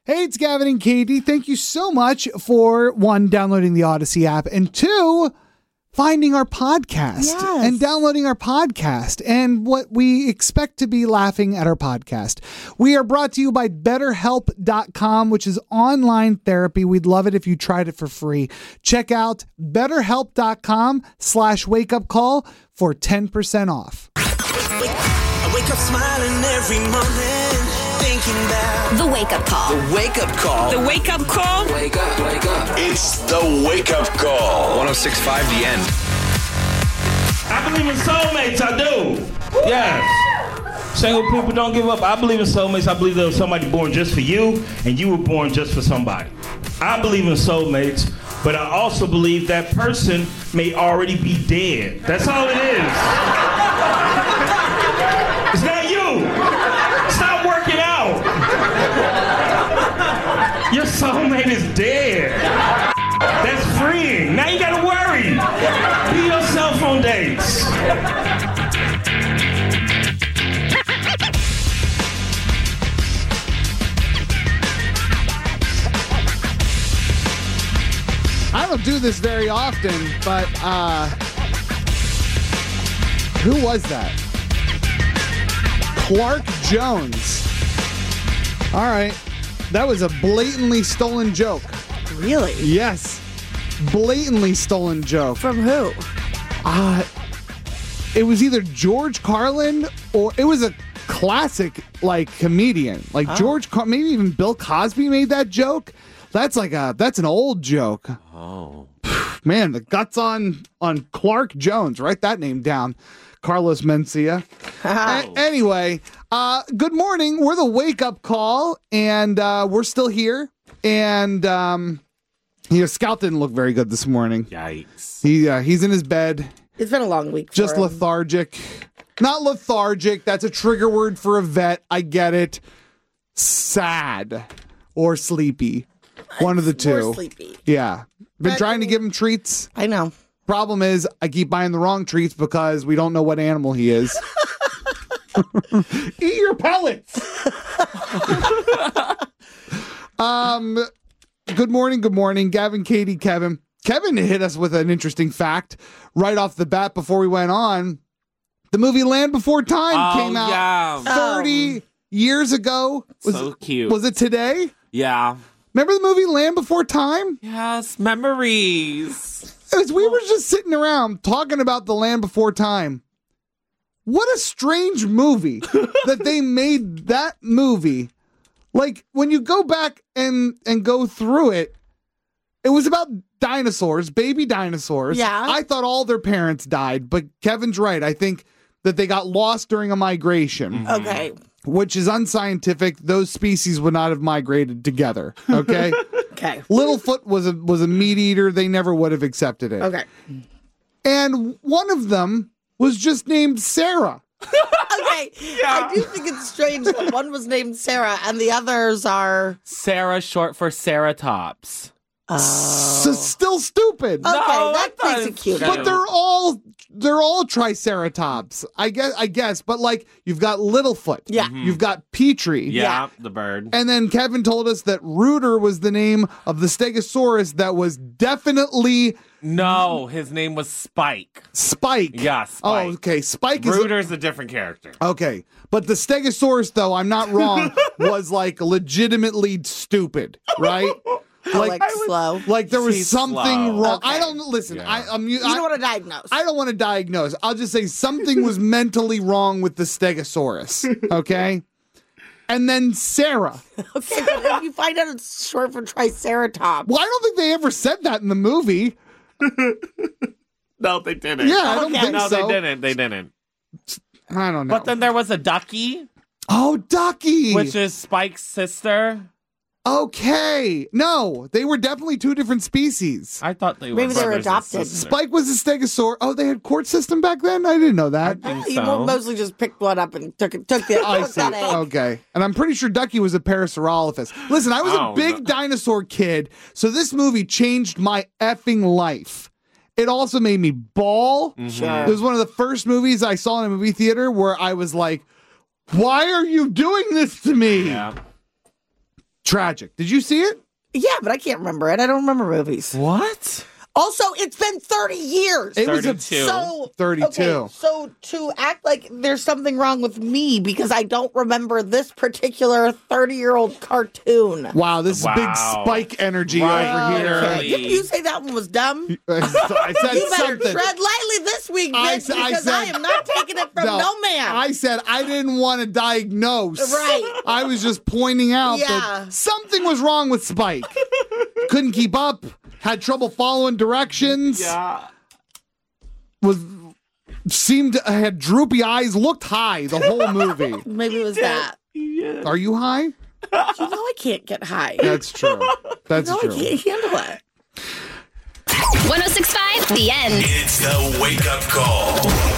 Hey, it's Gavin and Katie. Thank you so much for, one, downloading the Odyssey app, and two, finding our podcast and downloading our podcast and what we expect to be laughing at our podcast. We are brought to you by BetterHelp.com, which is online therapy. We'd love it if you tried it for free. Check out BetterHelp.com/wakeupcall for 10% off. I wake up smiling every morning, thinking about The Wake Up Call. the wake up call. The Wake Up Call. Wake up, wake up. It's the Wake Up Call. 106.5 The End. I believe in soulmates, I do. Yes. Single people don't give up. I believe in soulmates. I believe there was somebody born just for you, and you were born just for somebody. I believe in soulmates, but I also believe that person may already be dead. That's all it is. It's not you. Stop working out. Your soulmate is dead. That's freeing. Now you gotta worry. Be yourself on dates. I don't do this very often, but who was that? Clark Jones. All right. That was a blatantly stolen joke. Really? Yes. Blatantly stolen joke. From who? It was either George Carlin or it was a classic comedian. Maybe even Bill Cosby made that joke. That's an old joke. Oh. Man, the guts on Clark Jones. Write that name down. Carlos Mencia. Anyway, good morning. We're the Wake Up Call, and we're still here. And Scout didn't look very good this morning. Yikes. He's in his bed. It's been a long week. Just for him. lethargic. Not lethargic. That's a trigger word for a vet. I get it. Sad or sleepy. One of the two. More sleepy. Yeah. Been trying to give him treats. I know. Problem is, I keep buying the wrong treats because we don't know what animal he is. Eat your pellets. Good morning. Gavin, Katie, Kevin. Kevin hit us with an interesting fact right off the bat before we went on. The movie Land Before Time came out 30 years ago. So cute. Was it today? Yeah. Remember the movie Land Before Time? Yes, memories. As we were just sitting around talking about The Land Before Time. What a strange movie that they made that movie. Like, when you go back and go through it, it was about dinosaurs, baby dinosaurs. Yeah. I thought all their parents died, but Kevin's right. I think that they got lost during a migration. Okay. Which is unscientific. Those species would not have migrated together. Okay. Okay. Littlefoot was a meat eater. They never would have accepted it. Okay. And one of them was just named Sarah. Okay. I do think it's strange that one was named Sarah and the others are. Sarah, short for Ceratops. So still stupid. Okay, No, that I thought makes it it's cute. cute. But they're all triceratops. I guess. But you've got Littlefoot. Yeah. You've got Petrie. Yeah, the bird. And then Kevin told us that Rooter was the name of the Stegosaurus that was definitely No, his name was Spike. Spike. Yeah, Spike. Oh, okay. Spike is Rooter's a different character. okay. But the Stegosaurus, though, I'm not wrong, was legitimately stupid, right? Slow. Like there was She's something slow. wrong. Okay. I don't listen. Yeah. You don't want to diagnose. I don't want to diagnose. I'll just say something was mentally wrong with the Stegosaurus. Okay. And then Sarah. Okay, but if you find out it's short for Triceratops. Well, I don't think they ever said that in the movie. No, they didn't. Yeah, I don't think No, so. they didn't. I don't know. But then there was a Ducky, oh, Ducky. which is Spike's sister. Okay. No, they were definitely two different species. I thought they were Maybe they were brothers and adopted. sisters. Spike was a stegosaur. Oh, they had court system back then? I didn't know that. think You so. mostly just picked one up and took I see. that egg. Okay. And I'm pretty sure Ducky was a Parasaurolophus. Listen, I was a Oh, big no. dinosaur kid, so this movie changed my effing life. It also made me bawl. Sure. It was one of the first movies I saw in a movie theater where I was like, why are you doing this to me? Yeah. tragic. Did you see it? Yeah, but I can't remember it. I don't remember movies. What? Also, it's been 30 years. It was 32. So 32. Okay, so to act like there's something wrong with me because I don't remember this particular 30-year-old cartoon. Wow, this is big Wow. Spike energy Right. over here. Okay. Didn't you say that one was dumb? I said You better something. tread lightly this week, I bitch, said- I because said- I am not taking it from no man. I said I didn't want to diagnose. Right. I was just pointing out Yeah. that something was wrong with Spike. Couldn't keep up. Had trouble following directions. Yeah. Had droopy eyes. Looked high the whole movie. Maybe it was that. Are you high? You know I can't get high. That's true. That's No, I true. can't handle it. 106.5, The End. It's the wake up call.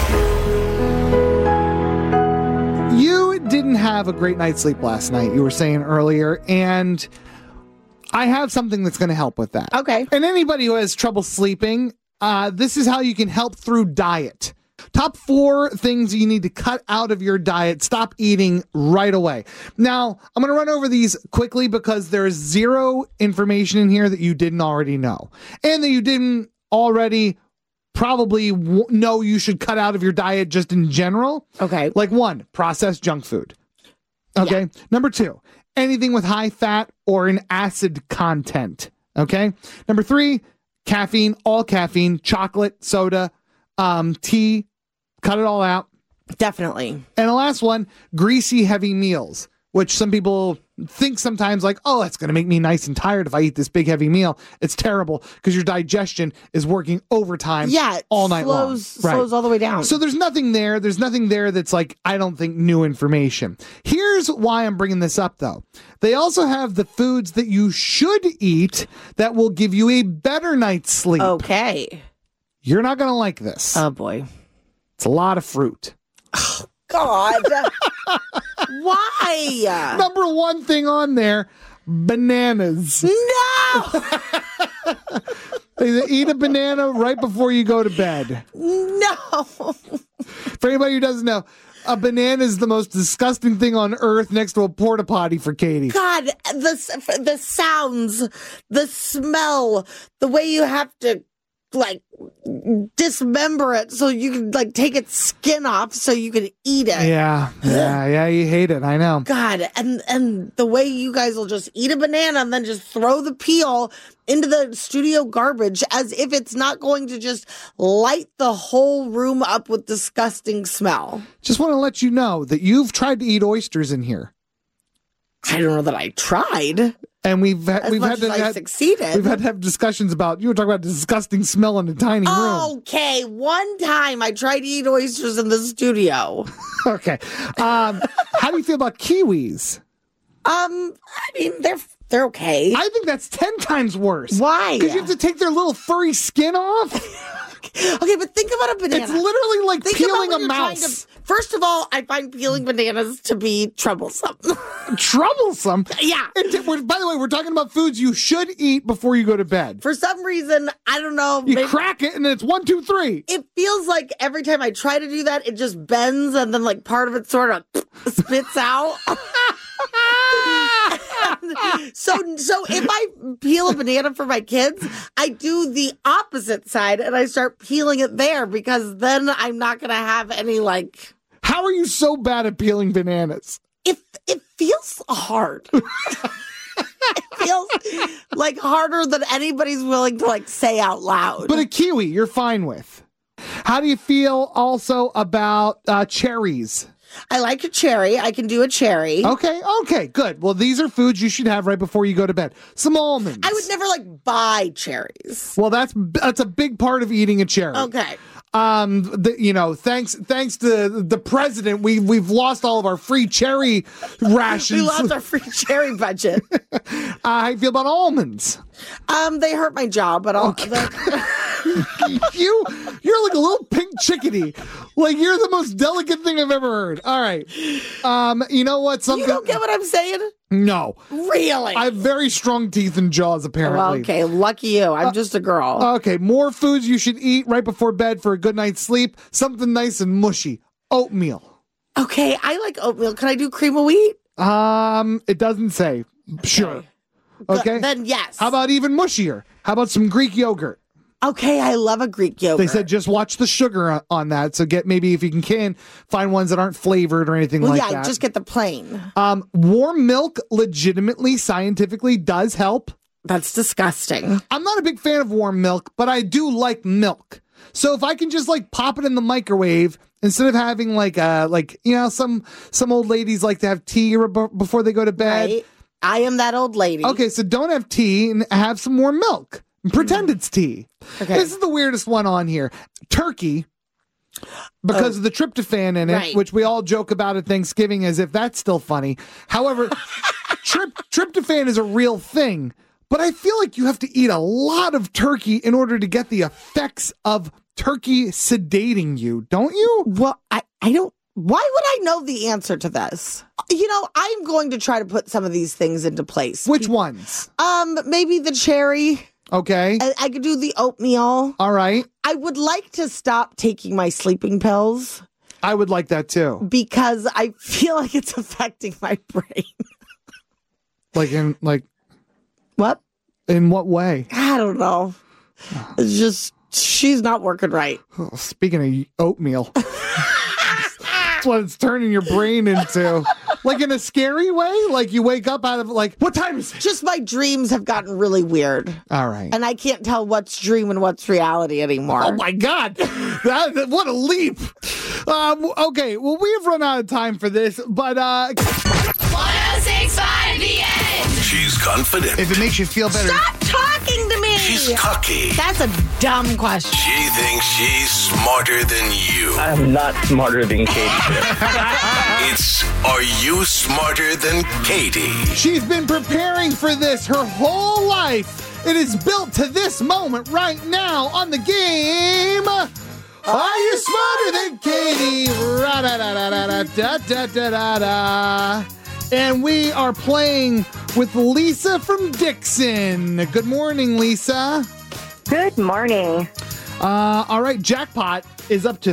You didn't have a great night's sleep last night, you were saying earlier, and I have something that's going to help with that. Okay. And anybody who has trouble sleeping, this is how you can help through diet. Top 4 things you need to cut out of your diet. Stop eating right away. Now, I'm going to run over these quickly because there's 0 information in here that you didn't already know. And that you didn't already probably know you should cut out of your diet just in general. Okay. Like 1, processed junk food. Okay. Yeah. Number 2, anything with high fat or an acid content. Okay. Number 3, caffeine, all caffeine, chocolate, soda, tea, cut it all out. Definitely. And the last one, greasy, heavy meals, which some people think sometimes like, oh, that's going to make me nice and tired if I eat this big, heavy meal. It's terrible because your digestion is working overtime all night long. Slows all the way down. So there's nothing there. There's nothing there that's like, I don't think, new information. Here's why I'm bringing this up, though. They also have the foods that you should eat that will give you a better night's sleep. Okay. You're not going to like this. Oh, boy. It's a lot of fruit. God. Why? Number 1 thing on there, bananas. No. Eat a banana right before you go to bed. No. For anybody who doesn't know, a banana is the most disgusting thing on earth next to a porta potty for Katie. God, the sounds, the smell, the way you have to like dismember it so you can like take its skin off so you can eat it. Yeah, you hate it. I know. God, and the way you guys will just eat a banana and then just throw the peel into the studio garbage as if it's not going to just light the whole room up with disgusting smell. Just want to let you know that you've tried to eat oysters in here. I don't know that I tried. And we've As had much to as I succeeded. We've had to have discussions about, you were talking about disgusting smell in a tiny room. Okay, one time I tried to eat oysters in the studio. Okay. How do you feel about kiwis? I mean, they're okay. I think that's 10 times worse. Why? Because you have to take their little furry skin off. Okay, but think about a banana. It's literally like Think peeling about a when you're trying mouse. First of all, I find peeling bananas to be troublesome. Troublesome. Yeah. By the way, we're talking about foods you should eat before you go to bed. For some reason, I don't know. You maybe- crack it and it's 1, 2, 3. It feels like every time I try to do that, it just bends and then like part of it sort of spits out. So if I peel a banana for my kids, I do the opposite side and I start peeling it there because then I'm not going to have any like. How are you so bad at peeling bananas? It feels hard. It feels like harder than anybody's willing to like say out loud. But a kiwi, you're fine with. How do you feel also about cherries? I like a cherry. I can do a cherry. Okay, good. Well, these are foods you should have right before you go to bed. Some almonds. I would never like buy cherries. Well, that's a big part of eating a cherry. Okay. Thanks to the president, we've lost all of our free cherry rations. We lost our free cherry budget. How do you feel about almonds? They hurt my jaw, but I'll. You're like a little pink chickadee. Like you're the most delicate thing I've ever heard. All right. You know what? You don't get what I'm saying? No. Really? I have very strong teeth and jaws, apparently. Well, okay, lucky you. I'm just a girl. Okay, more foods you should eat right before bed for a good night's sleep. Something nice and mushy. Oatmeal. Okay, I like oatmeal. Can I do cream of wheat? It doesn't say. Sure. Okay. Then yes. How about even mushier? How about some Greek yogurt? Okay, I love a Greek yogurt. They said just watch the sugar on that. So get maybe if you can find ones that aren't flavored or anything like that. Yeah, just get the plain. Warm milk legitimately, scientifically does help. That's disgusting. I'm not a big fan of warm milk, but I do like milk. So if I can just like pop it in the microwave instead of having some old ladies like to have tea before they go to bed. Right. I am that old lady. Okay, so don't have tea and have some warm milk. Pretend it's tea. Okay. This is the weirdest one on here. Turkey, because of the tryptophan in it, Right. which we all joke about at Thanksgiving as if that's still funny. However, tryptophan is a real thing, but I feel like you have to eat a lot of turkey in order to get the effects of turkey sedating you, don't you? Well, I don't. Why would I know the answer to this? I'm going to try to put some of these things into place. Which ones? Maybe the cherry. Okay. I could do the oatmeal. All right. I would like to stop taking my sleeping pills I would like that too. because I feel like it's affecting my brain. What? In what way? I don't know. It's just, she's not working right. Oh, speaking of oatmeal. That's what it's turning your brain into. Like in a scary way? Like you wake up out of what time is it? Just my dreams have gotten really weird. All right. And I can't tell what's dream and what's reality anymore. Oh my God. What a leap. Okay, well, we have run out of time for this, but 106.5 The Edge. She's confident. if it makes you feel better. Stop talking to me. She's cocky. That's a dumb question. She thinks she's smarter than you. I'm not smarter than Katie. It's Are You Smarter Than Katie? She's been preparing for this her whole life. It is built to this moment right now on the game. Are you smarter than Katie? Ra-da-da-da-da-da-da-da-da-da. And we are playing with Lisa from Dixon. Good morning, Lisa. Good morning. All right, jackpot is up to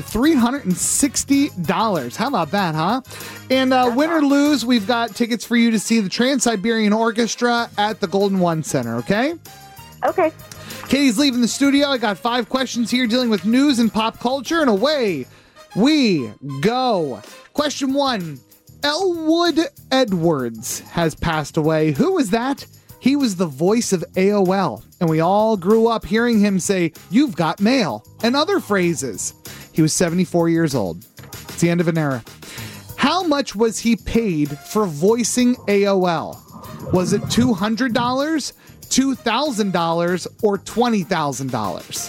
$360. How about that, huh? And win or lose, we've got tickets for you to see the Trans-Siberian Orchestra at the Golden One Center, okay? Okay. Katie's leaving the studio. I got 5 questions here dealing with news and pop culture, and away we go. Question 1. Elwood Edwards has passed away. Who was that? He was the voice of AOL, and we all grew up hearing him say, "You've got mail," and other phrases. He was 74 years old. It's the end of an era. How much was he paid for voicing AOL? Was it $200, $2,000, or $20,000?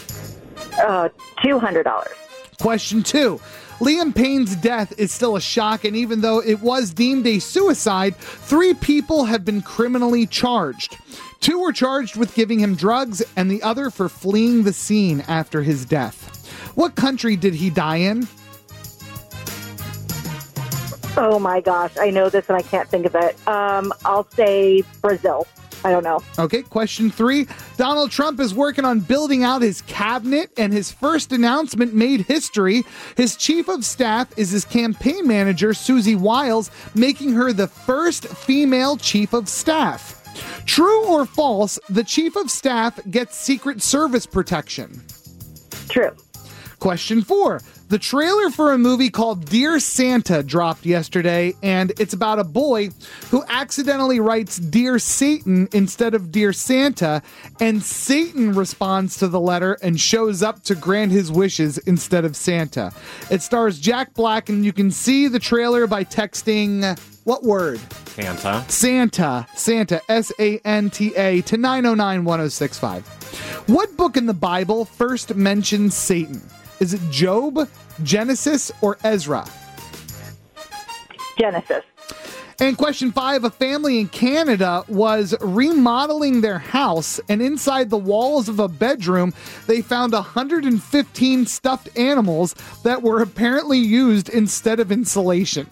$200. Question 2. Liam Payne's death is still a shock, and even though it was deemed a suicide, 3 people have been criminally charged. 2 were charged with giving him drugs, and the other for fleeing the scene after his death. What country did he die in? Oh my gosh, I know this and I can't think of it. I'll say Brazil. I don't know. Okay, question 3. Donald Trump is working on building out his cabinet, and his first announcement made history. His chief of staff is his campaign manager, Susie Wiles, making her the first female chief of staff. True or false, the chief of staff gets Secret Service protection? True. Question 4. The trailer for a movie called Dear Santa dropped yesterday, and it's about a boy who accidentally writes Dear Satan instead of Dear Santa, and Satan responds to the letter and shows up to grant his wishes instead of Santa. It stars Jack Black, and you can see the trailer by texting what word? Santa. Santa, S-A-N-T-A to 909-1065. What book in the Bible first mentions Satan? Is it Job, Genesis, or Ezra? Genesis. And question 5, a family in Canada was remodeling their house, and inside the walls of a bedroom, they found 115 stuffed animals that were apparently used instead of insulation.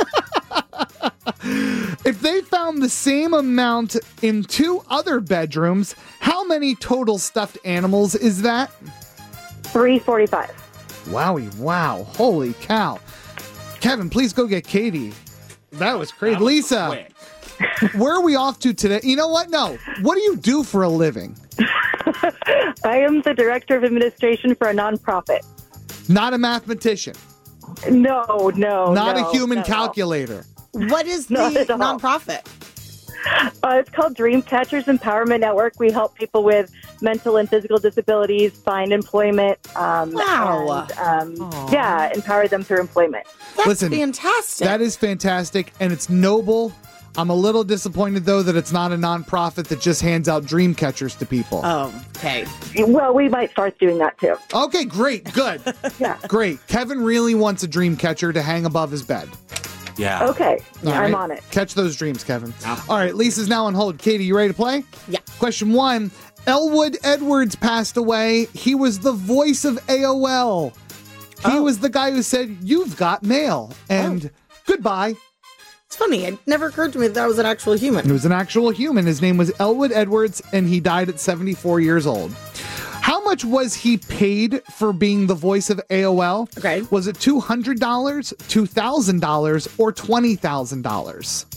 If they found the same amount in 2 other bedrooms, how many total stuffed animals is that? 345. Wowie, wow. Holy cow. Kevin, please go get Katie. That was crazy. That was Lisa, quick. Where are we off to today? You know what? No. What do you do for a living? I am the director of administration for a nonprofit. Not a mathematician. No. Not a human calculator. What is the Not at all. nonprofit? It's called Dreamcatchers Empowerment Network. We help people with mental and physical disabilities find employment. Wow. And, empower them through employment. That's Listen, fantastic. That is fantastic, and it's noble. I'm a little disappointed, though, that it's not a nonprofit that just hands out dream catchers to people. Oh, okay. Well, we might start doing that too. Okay, great. Good. Yeah. Great. Kevin really wants a dream catcher to hang above his bed. Yeah. Okay. All I'm right? on it. Catch those dreams, Kevin. All right, Lisa's now on hold. Katie, you ready to play? Yeah. Question 1. Elwood Edwards passed away. He was the voice of AOL. He was the guy who said, "You've got mail," and goodbye. It's funny. It never occurred to me that was an actual human. It was an actual human. His name was Elwood Edwards, and he died at 74 years old. How much was he paid for being the voice of AOL? Okay. Was it $200, $2,000, or $20,000?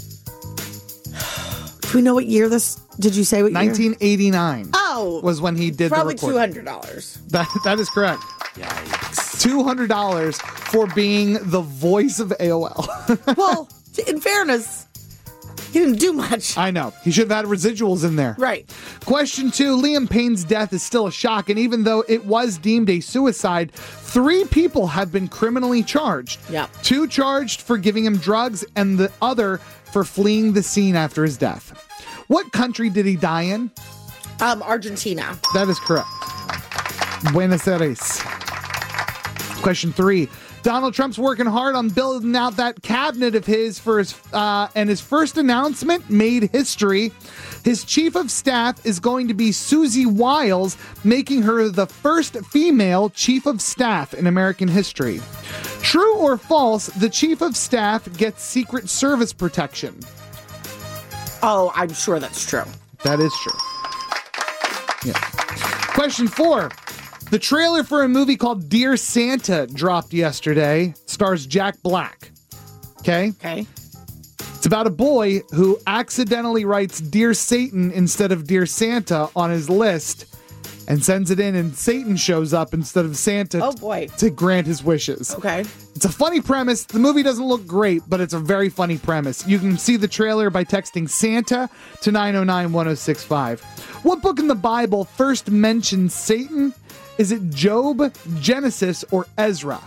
Do we know what year this? Did you say what year? 1989. Oh, was when he did probably the recording. $200. That is correct. Yikes. $200 for being the voice of AOL. Well, in fairness, he didn't do much. I know. He should have had residuals in there. Right. Question 2. Liam Payne's death is still a shock, and even though it was deemed a suicide, 3 people have been criminally charged. Yep. 2 charged for giving him drugs, and the other for fleeing the scene after his death. What country did he die in? Argentina. That is correct. Buenos Aires. Question 3. Donald Trump's working hard on building out that cabinet of his for his and his first announcement made history. His chief of staff is going to be Susie Wiles, making her the first female chief of staff in American history. True or false, the chief of staff gets Secret Service protection? Oh, I'm sure that's true. That is true. Yeah. Question 4. The trailer for a movie called Dear Santa dropped yesterday. Stars Jack Black. Okay? Okay. It's about a boy who accidentally writes Dear Satan instead of Dear Santa on his list and sends it in, and Satan shows up instead of Santa Oh, boy. to grant his wishes. Okay. It's a funny premise. The movie doesn't look great, but it's a very funny premise. You can see the trailer by texting Santa to 909-1065. What book in the Bible first mentions Satan? Is it Job, Genesis, or Ezra?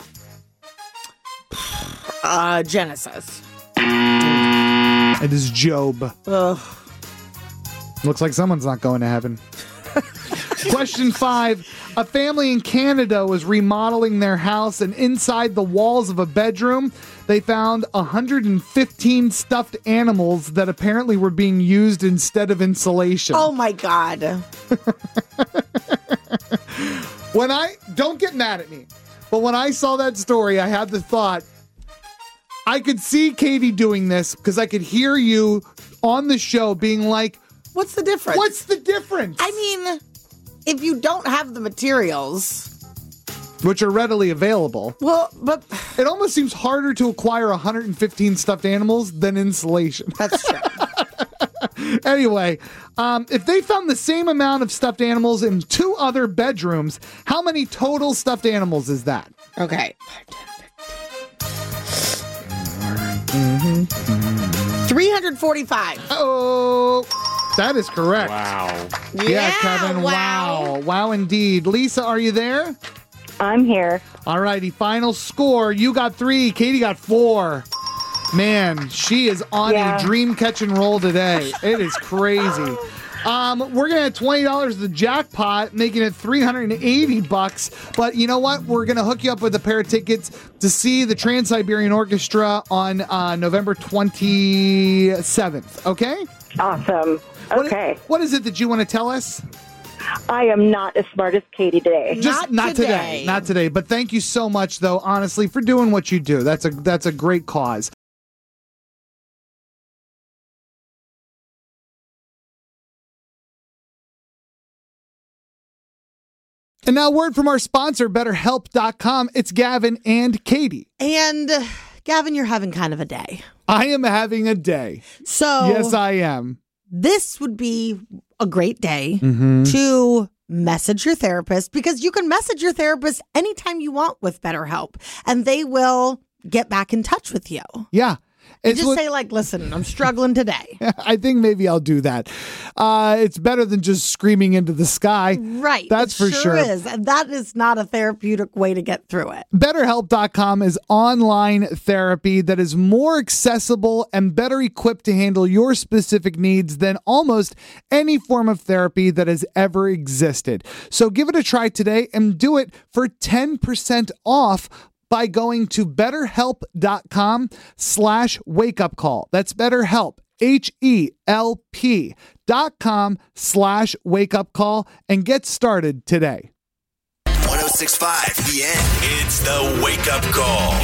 Genesis. It is Job. Ugh. Looks like someone's not going to heaven. Question 5. A family in Canada was remodeling their house, and inside the walls of a bedroom, they found 115 stuffed animals that apparently were being used instead of insulation. Oh, my God. Don't get mad at me, but when I saw that story, I had the thought, I could see Katie doing this because I could hear you on the show being like, What's the difference? what's the difference? I mean, if you don't have the materials, which are readily available. well, but It almost seems harder to acquire 115 stuffed animals than insulation. that's true. Anyway, if they found the same amount of stuffed animals in 2 other bedrooms, how many total stuffed animals is that? Okay. 345. Oh, that is correct. Wow. Yeah, Kevin. Wow. Wow, indeed. Lisa, are you there? I'm here. All righty. Final score. You got 3. Katie got 4. Man, she is on a dream catch and roll today. It is crazy. We're gonna have $20 the jackpot, making it $380. But you know what? We're gonna hook you up with a pair of tickets to see the Trans-Siberian Orchestra on November 27th. Okay? Awesome. Okay. What is it that you want to tell us? I am not as smart as Katie today. Just not today. Not today. But thank you so much, though, honestly, for doing what you do. That's a great cause. And now, word from our sponsor, BetterHelp.com. It's Gavin and Katie. And Gavin, you're having kind of a day. I am having a day. So Yes, I am. this would be a great day to message your therapist, because you can message your therapist anytime you want with BetterHelp, and they will get back in touch with you. Yeah. And just say, like, listen, I'm struggling today. I think maybe I'll do that. It's better than just screaming into the sky. Right. That's it for sure. is. And that is not a therapeutic way to get through it. BetterHelp.com is online therapy that is more accessible and better equipped to handle your specific needs than almost any form of therapy that has ever existed. So give it a try today and do it for 10% off by going to betterhelp.com/wakeupcall. That's BetterHelp, HELP.com/wakeupcall, and get started today. 106.5 The End. It's the Wake Up Call.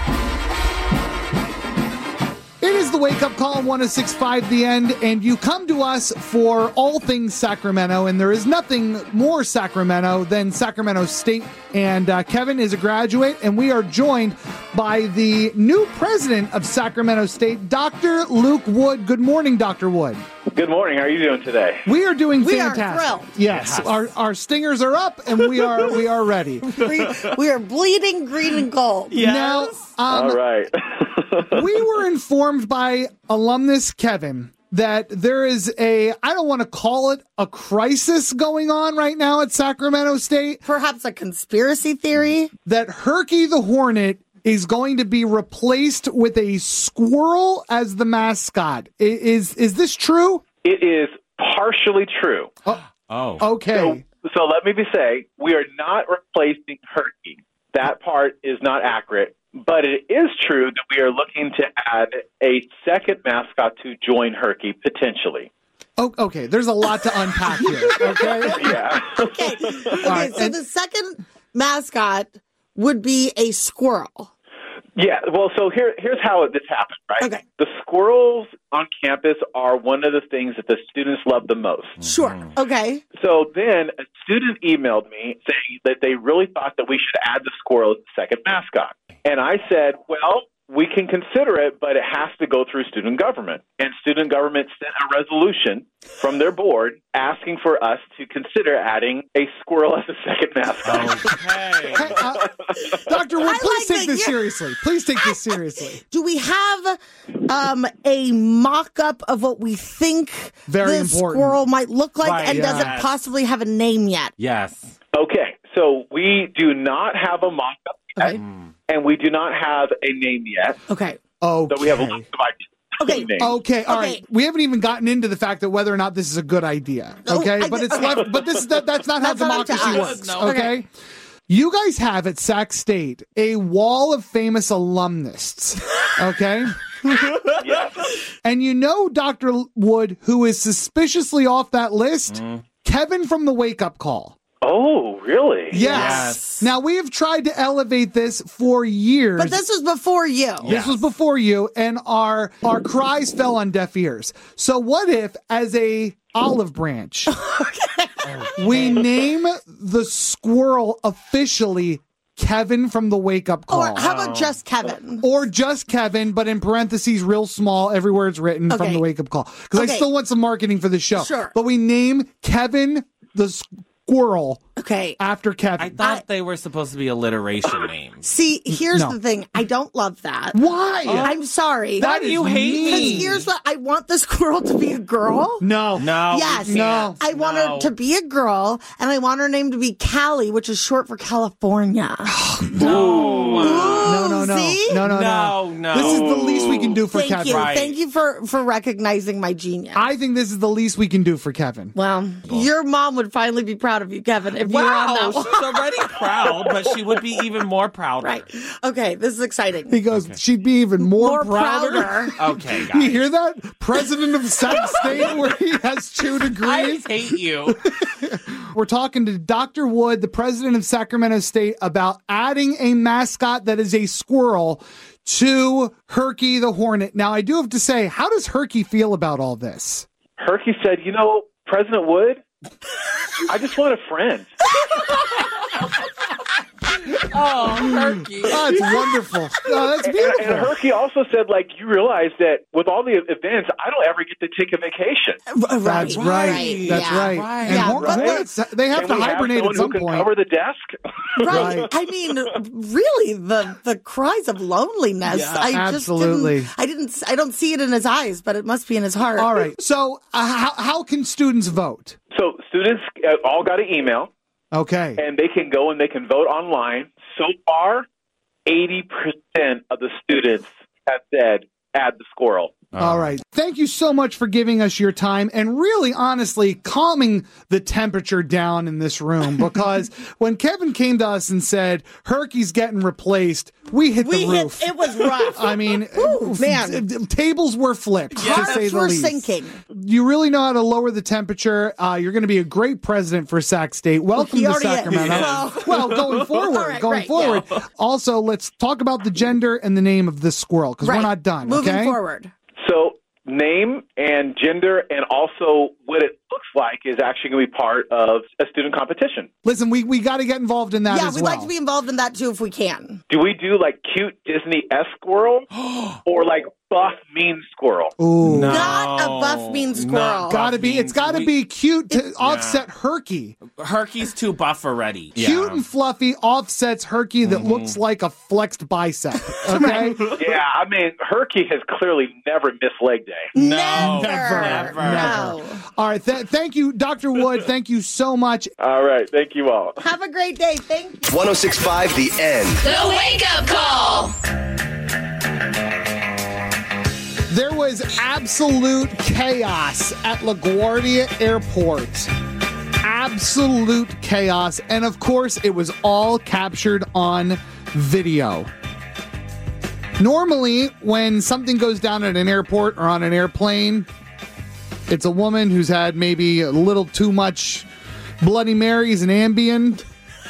It is the Wake Up Call on 106.5 The End, and you come to us for all things Sacramento, and there is nothing more Sacramento than Sacramento State. And Kevin is a graduate, and we are joined by the new president of Sacramento State, Dr. Luke Wood. Good morning, Dr. Wood. Good morning. How are you doing today? We are doing We are fantastic. thrilled. Yes, our stingers are up, and we are ready. We are bleeding green and gold. Now, All right. we were informed by alumnus Kevin that there is I don't want to call it a crisis going on right now at Sacramento State, Perhaps a conspiracy theory. that Herky the Hornet is going to be replaced with a squirrel as the mascot. Is this true? It is partially true. Oh. Okay. So let me just say, we are not replacing Herky. That part is not accurate. But it is true that we are looking to add a second mascot to join Herky, potentially. Oh, okay. There's a lot to unpack here. Okay. Yeah. Okay. right, So the second mascot would be a squirrel. Yeah, well, so here's how this happened, right? Okay. The squirrels on campus are one of the things that the students love the most. Sure. Okay. So then a student emailed me saying that they really thought that we should add the squirrel as the second mascot. And I said, well, we can consider it, but it has to go through student government. And student government sent a resolution from their board asking for us to consider adding a squirrel as a second mascot. Okay. Hey, Dr. Wood, I please like take that this you're- seriously. Please take this seriously. Do we have a mock-up of what we think Very the important. squirrel might look like? Right, and does it yes. possibly have a name yet? Yes. Okay, so we do not have a mock-up yet, Okay. and we do not have a name yet. Okay. Okay. So we have lots of ideas. Okay. Names. Okay, all Okay. right. We haven't even gotten into the fact that whether or not this is a good idea. No, Okay, I- but it's okay. left. But that's not how That's not up to democracy us. works. No. Okay. You guys have at Sac State a wall of famous alumnists. Okay. Yes. And you know Dr. Wood, who is suspiciously off that list? Kevin from the Wake Up Call. Oh, really? Yes. Now, we have tried to elevate this for years. But this was before you. This was before you, and our cries fell on deaf ears. So what if, as a olive branch, we name the squirrel officially Kevin from the Wake Up Call? Or how about just Kevin? Or just Kevin, but in parentheses, real small, everywhere it's written from Okay. the Wake Up Call. Because I Okay. still want some marketing for the show. Sure. But we name Kevin the squirrel Okay. after Kevin. I thought they were supposed to be alliteration names. See, here's No. the thing. I don't love that. Why? I'm sorry. That you is hate mean. Because here's what I want the squirrel to be a girl. No. No. Yes. we can't. I want her to be a girl, and I want her name to be Callie, which is short for California. No, no. See? No. This is the least we can do for Thank Kevin. you. Right. Thank you for recognizing my genius. I think this is the least we can do for Kevin. Well, your mom would finally be proud of you, Kevin, if you were on that Wow, one. she's already proud, but she would be even more proud. Right. Okay, this is exciting. He goes, she'd be even more, More prouder. Okay, You guys. hear that? President of Sac State, where he has 2 I degrees. hate you. We're talking to Dr. Wood, the president of Sacramento State, about adding a mascot that is a squirrel to Herky the Hornet. Now, I do have to say, how does Herky feel about all this? Herky said, President Wood, I just want a friend. Oh, Herky. Oh, it's wonderful. Oh, that's beautiful. And Herky also said, like, you realize that with all the events, I don't ever get to take a vacation. That's right. That's right. And Yeah, hornets, they have to Can we hibernate have at someone some who can point. cover the desk? Right. I mean, really, the cries of loneliness. Yeah, I just absolutely. I don't see it in his eyes, but it must be in his heart. All right. So how can students vote? So students all got an email, Okay. and they can go and they can vote online. So far, 80% of the students have said, add the squirrel. All right. Thank you so much for giving us your time and really, honestly, calming the temperature down in this room. Because when Kevin came to us and said, Herky's getting replaced, we hit the roof. It was rough. I mean, man. tables were flipped, to say Hearts the were least. sinking. You really know how to lower the temperature. You're going to be a great president for Sac State. Welcome He to already is. Sacramento. Well, going forward. All right, forward. yeah. Also, let's talk about the gender and the name of this squirrel, because we're Right. not done. Moving okay? forward. So name and gender and also what it looks like is actually going to be part of a student competition. Listen, we got to get involved in that Yeah, as we'd well. like to be involved in that too if we can. Do we do like cute Disney-esque squirrel or like buff mean squirrel? Ooh. No. Not a buff mean squirrel. It's got to be cute to offset Herky. Herky's too buff already. Cute and fluffy offsets Herky that looks like a flexed bicep. Okay? Yeah, I mean, Herky has clearly never missed leg day. No. Never. No. All right. Thank you, Dr. Wood. Thank you so much. All right, thank you all. Have a great day. Thank you. 106.5 The End. The Wake Up Call. There was absolute chaos at LaGuardia Airport. Absolute chaos. And of course, it was all captured on video. Normally, when something goes down at an airport or on an airplane, it's a woman who's had maybe a little too much Bloody Marys and Ambien.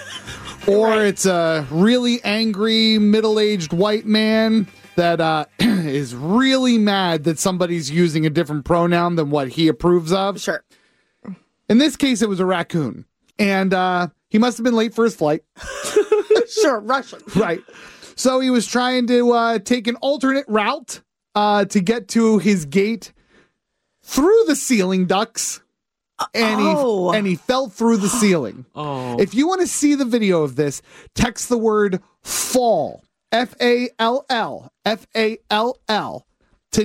Or it's a really angry, middle-aged white man that is really mad that somebody's using a different pronoun than what he approves of. Sure. In this case, it was a raccoon. And he must have been late for his flight. Sure, Russian. Right. So he was trying to take an alternate route to get to his gate through the ceiling ducts. And he fell through the ceiling. Oh. If you want to see the video of this, text the word fall, F-A-L-L, F-A-L-L, to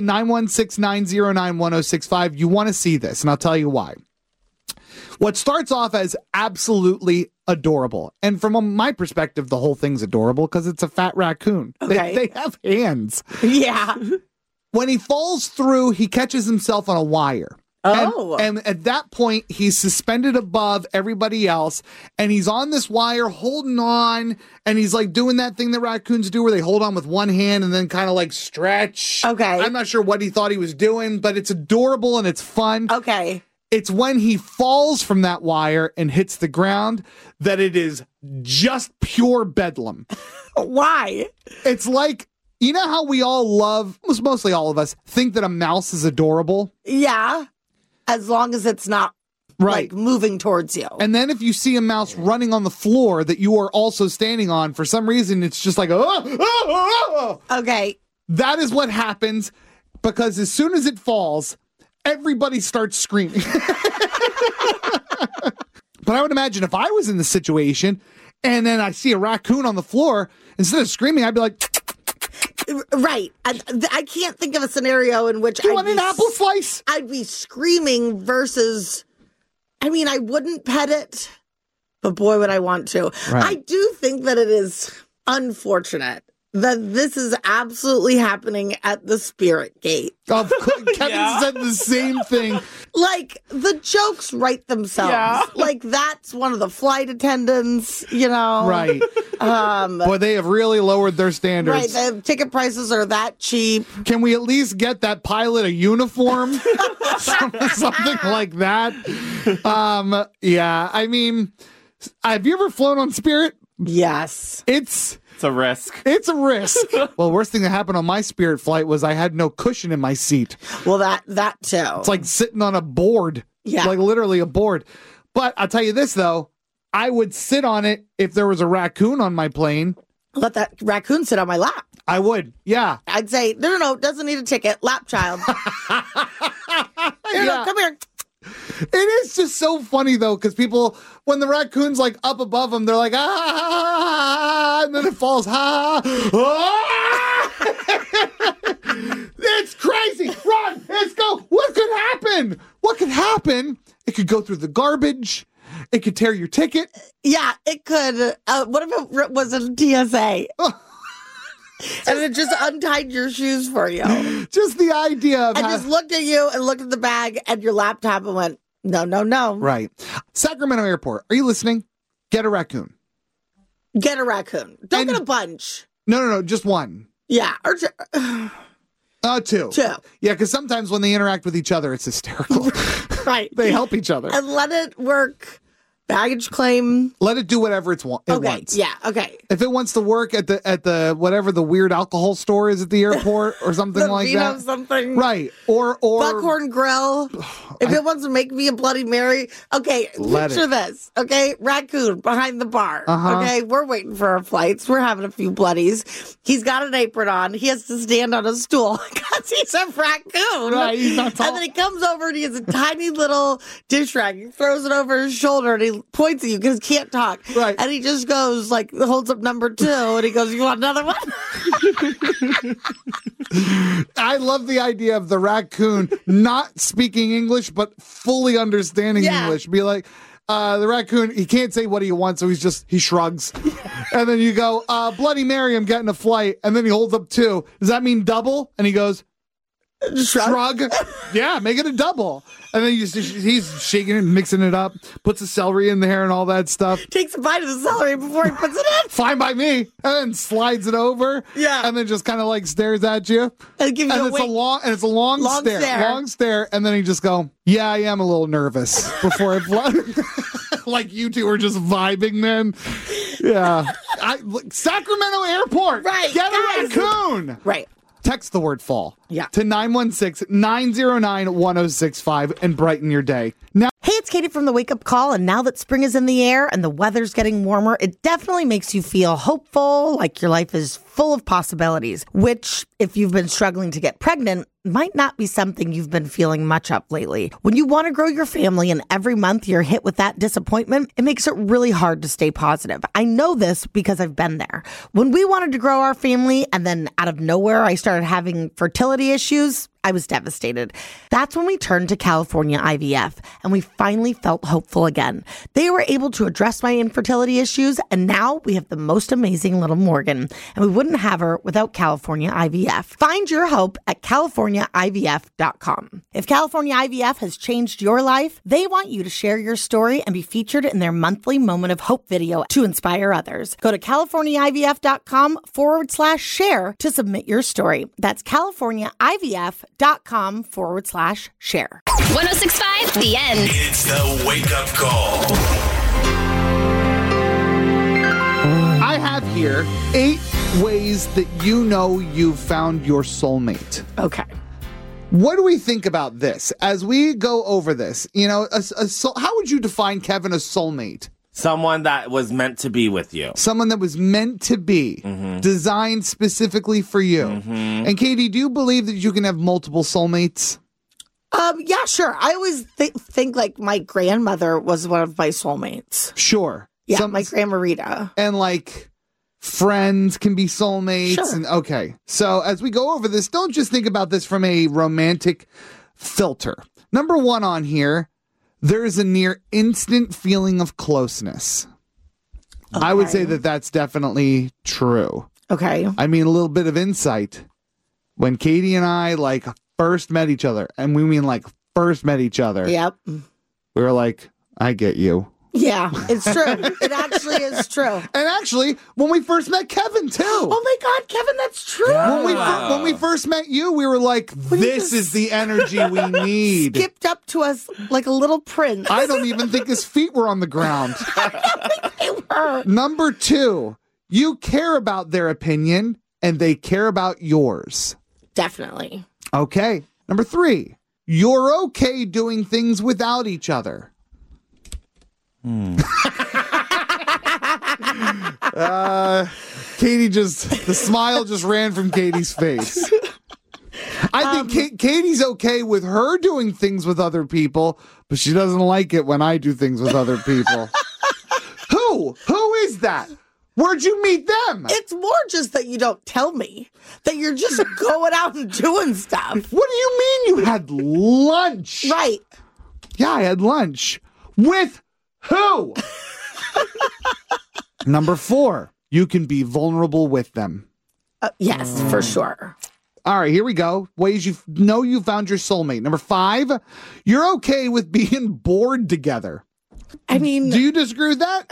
916-909-1065. You want to see this, and I'll tell you why. What starts off as absolutely adorable, and from my perspective, the whole thing's adorable because it's a fat raccoon. Okay. They have hands. Yeah. When he falls through, he catches himself on a wire. Oh. And at that point, he's suspended above everybody else, and he's on this wire holding on, and he's like doing that thing that raccoons do where they hold on with one hand and then kind of like stretch. Okay. I'm not sure what he thought he was doing, but it's adorable and it's fun. Okay. It's when he falls from that wire and hits the ground that it is just pure bedlam. Why? It's like, you know how we all love, mostly all of us, think that a mouse is adorable? Yeah. As long as it's not Right. like moving towards you. And then if you see a mouse running on the floor that you are also standing on, for some reason, it's just like, Okay. That is what happens because as soon as it falls, everybody starts screaming. But I would imagine if I was in the situation and then I see a raccoon on the floor, instead of screaming, I'd be like, Right. I can't think of a scenario in which do you want an apple slice? I'd be screaming versus, I mean, I wouldn't pet it, but boy, would I want to. Right. I do think that it is unfortunate that this is absolutely happening at the Spirit Gate. Of course, Kevin said the same thing. Like, the jokes write themselves. Yeah. Like, that's one of the flight attendants, you know? Right. Boy, they have really lowered their standards. Right, the ticket prices are that cheap. Can we at least get that pilot a uniform? Something like that. Yeah, I mean, have you ever flown on Spirit? Yes. It's a risk. It's a risk. Well, worst thing that happened on my Spirit flight was I had no cushion in my seat. Well, that too. It's like sitting on a board. Yeah. Like literally a board. But I'll tell you this, though. I would sit on it if there was a raccoon on my plane. Let that raccoon sit on my lap. I would, yeah. I'd say, no, doesn't need a ticket. Lap child. Yeah. Come here. It is just so funny, though, because people, when the raccoon's like up above them, they're like, and then it falls, It's crazy. Run. Let's go. What could happen? What could happen? It could go through the garbage. It could tear your ticket. Yeah, it could. What if it was a TSA? And it just untied your shoes for you. Just the idea of I just looked at you and looked at the bag and your laptop and went, no. Right. Sacramento Airport. Are you listening? Get a raccoon. Get a raccoon. Don't get a bunch. No. Just one. Yeah. Or two. Two. Yeah, because sometimes when they interact with each other, it's hysterical. Right. They help each other. And let it work. Baggage claim. Let it do whatever it wants. Yeah. Okay. If it wants to work at the whatever the weird alcohol store is at the airport or something like Vino that. Something. Right. Or Buckhorn Grill. If it wants to make me a Bloody Mary. Okay. Picture this. Okay. Raccoon behind the bar. Uh-huh. Okay. We're waiting for our flights. We're having a few bloodies. He's got an apron on. He has to stand on a stool because he's a raccoon. Right. He's not tall. And then he comes over and he has a tiny little dish rag. He throws it over his shoulder and he points at you because he can't talk. Right. And he just goes holds up number 2 and he goes, "You want another one?" I love the idea of the raccoon not speaking English, but fully understanding English. Be like, the raccoon, he can't say what he wants, so he shrugs. And then you go, Bloody Mary, I'm getting a flight. And then he holds up 2. Does that mean double? And he goes, shrug. Yeah, make it a double. And then he's shaking it, mixing it up, puts the celery in there and all that stuff. Takes a bite of the celery before he puts it in. Fine by me. And then slides it over. Yeah. And then just kind of stares at you. And gives you it's a long stare. Long stare. And then he just go, yeah, I am a little nervous before I fly. Like you two are just vibing then. Yeah. Sacramento Airport. Right. Get a raccoon. Right. Text the word fall to 916-909-1065 and brighten your day. Now, hey, it's Katie from the Wake Up Call, and now that spring is in the air and the weather's getting warmer, it definitely makes you feel hopeful, like your life is full of possibilities, which, if you've been struggling to get pregnant, might not be something you've been feeling much of lately. When you want to grow your family and every month you're hit with that disappointment, it makes it really hard to stay positive. I know this because I've been there. When we wanted to grow our family and then out of nowhere I started having fertility issues, I was devastated. That's when we turned to California IVF and we finally felt hopeful again. They were able to address my infertility issues and now we have the most amazing little Morgan and we wouldn't have her without California IVF. Find your hope at CaliforniaIVF.com. If California IVF has changed your life, they want you to share your story and be featured in their monthly Moment of Hope video to inspire others. Go to CaliforniaIVF.com/share to submit your story. That's CaliforniaIVF.com/share. 1065 The End. It's the Wake Up Call. I have here 8 ways that you know you've found your soulmate. Okay. What do we think about this? As we go over this, how would you define, Kevin, a soulmate? Someone that was meant to be with you. Someone that was meant to be, designed specifically for you. And Katie, do you believe that you can have multiple soulmates? Yeah, sure. I always think like my grandmother was one of my soulmates. Sure. Yeah, my grandma Rita. And friends can be soulmates. Sure. And okay. So as we go over this, don't just think about this from a romantic filter. Number 1 on here, there is a near instant feeling of closeness. Okay. I would say that that's definitely true. Okay. I mean, a little bit of insight. When Katie and I first met each other, and we mean first met each other. Yep. We were like, I get you. Yeah, it's true. It actually is true. And actually, when we first met Kevin, too. Oh, my God, Kevin, that's true. Yeah. When we first met you, we were like, this is the energy we need. Skipped up to us like a little prince. I don't even think his feet were on the ground. I don't think they were. Number 2, you care about their opinion, and they care about yours. Definitely. Okay. Number 3, you're okay doing things without each other. Katie the smile just ran from Katie's face. I think Katie's okay with her doing things with other people, but she doesn't like it when I do things with other people. Who is that? Where'd you meet them? It's more just that you don't tell me, that you're just going out and doing stuff. What do you mean you had lunch? Right. Yeah, I had lunch. With who? Number 4, you can be vulnerable with them. Yes, for sure. All right, here we go. Ways you know you found your soulmate. Number 5, you're okay with being bored together. I mean, do you disagree with that?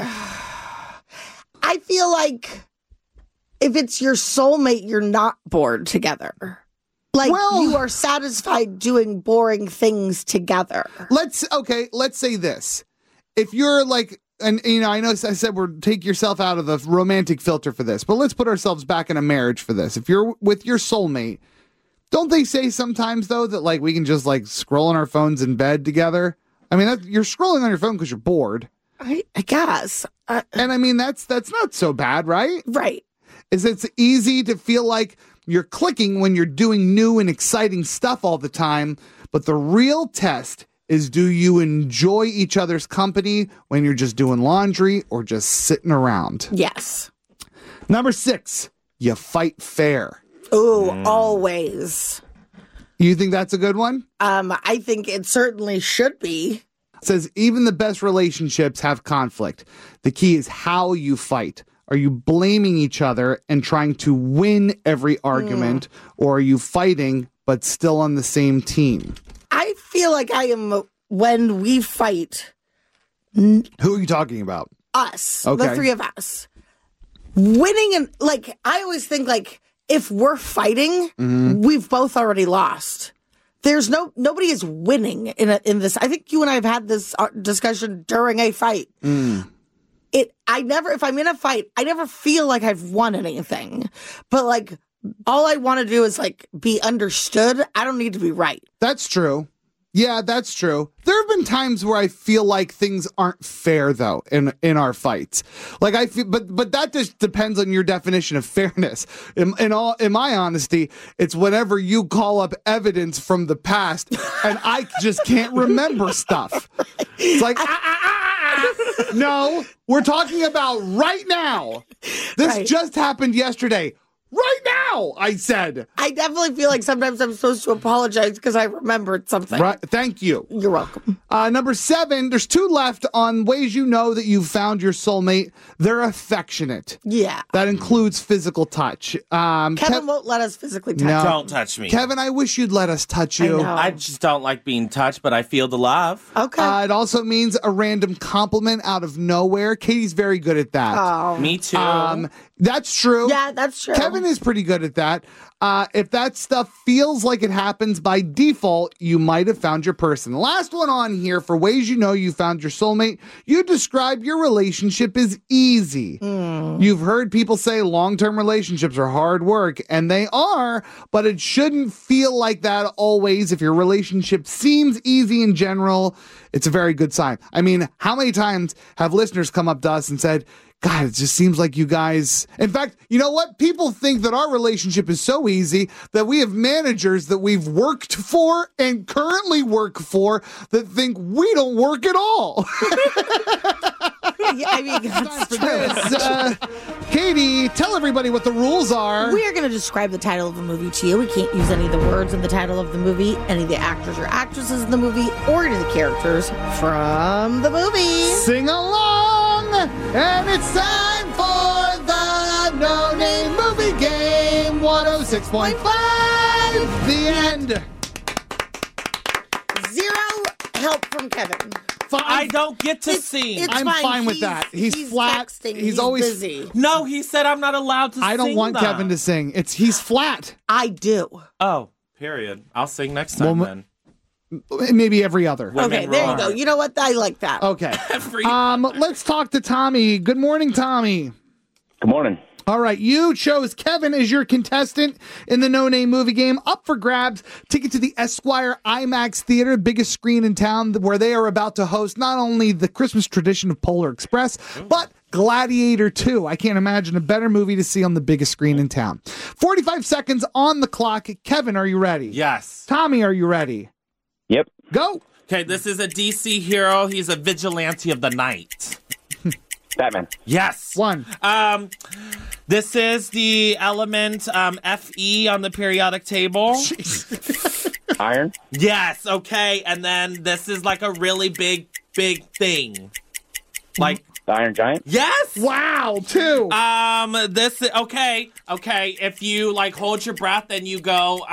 I feel like if it's your soulmate, you're not bored together. Like, you are satisfied doing boring things together. Let's say this. If you're like, and I know I said take yourself out of the romantic filter for this, but let's put ourselves back in a marriage for this. If you're with your soulmate, don't they say sometimes though that like we can just like scroll on our phones in bed together? I mean, you're scrolling on your phone because you're bored. I guess. And I mean, that's not so bad, right? Right. It's easy to feel like you're clicking when you're doing new and exciting stuff all the time, but the real test is, do you enjoy each other's company when you're just doing laundry or just sitting around? Yes. Number 6, you fight fair. Ooh, always. You think that's a good one? I think it certainly should be. It says even the best relationships have conflict. The key is how you fight. Are you blaming each other and trying to win every argument, or are you fighting but still on the same team? I feel like I am, when we fight. Who are you talking about? Us. Okay. The 3 of us. Winning, and like, I always think like, if we're fighting, we've both already lost. There's nobody is winning in this. I think you and I have had this discussion during a fight. If I'm in a fight, I never feel like I've won anything. But like, all I want to do is like be understood. I don't need to be right. That's true. Yeah, that's true. There have been times where I feel like things aren't fair though in our fights. Like I feel, but that just depends on your definition of fairness. In my honesty, it's whenever you call up evidence from the past and I just can't remember stuff. It's like no, we're talking about right now. This just happened yesterday. Right now, I said. I definitely feel like sometimes I'm supposed to apologize because I remembered something. Right. Thank you. You're welcome. Number 7, there's 2 left on ways you know that you've found your soulmate. They're affectionate. Yeah. That includes physical touch. Kevin won't let us physically touch him. Don't touch me. Kevin, I wish you'd let us touch you. I know. I just don't like being touched, but I feel the love. Okay. It also means a random compliment out of nowhere. Katie's very good at that. Oh. Me too. That's true. Yeah, that's true. Kevin is pretty good at that. If that stuff feels like it happens by default, you might have found your person. Last one on here for ways you know you found your soulmate. You describe your relationship as easy. You've heard people say long-term relationships are hard work, and they are, but it shouldn't feel like that always. If your relationship seems easy in general, it's a very good sign. I mean, how many times have listeners come up to us and said, God, it just seems like you guys... In fact, you know what? People think that our relationship is so easy that we have managers that we've worked for and currently work for that think we don't work at all. Yeah, I mean, that's true. Katie, tell everybody what the rules are. We are going to describe the title of the movie to you. We can't use any of the words in the title of the movie, any of the actors or actresses in the movie, or any of the characters from the movie. Sing along! And it's time for the No Name Movie Game 106.5. The end. 0 help from Kevin. I don't get to sing. It's I'm fine with that. He's flat. Texting. He's always busy. No, he said I'm not allowed to sing. I don't want that. Kevin to sing. He's flat. I do. Oh, period. I'll sing next time then. Maybe every other. Okay, there you go. You know what? I like that. Okay. Let's talk to Tommy. Good morning, Tommy. Good morning. All right, you chose Kevin as your contestant in the No Name Movie Game. Up for grabs, ticket to the Esquire IMAX Theater, biggest screen in town, where they are about to host not only the Christmas tradition of Polar Express, but Gladiator 2. I can't imagine a better movie to see on the biggest screen in town. 45 seconds on the clock. Kevin, are you ready? Yes. Tommy, are you ready? Yep. Go. Okay, this is a DC hero. He's a vigilante of the night. Batman. Yes. 1. This is the element Fe on the periodic table. Iron. Yes, okay. And then this is like a really big thing. Like The Iron Giant. Yes. Wow, 2. This okay. If you like hold your breath and you go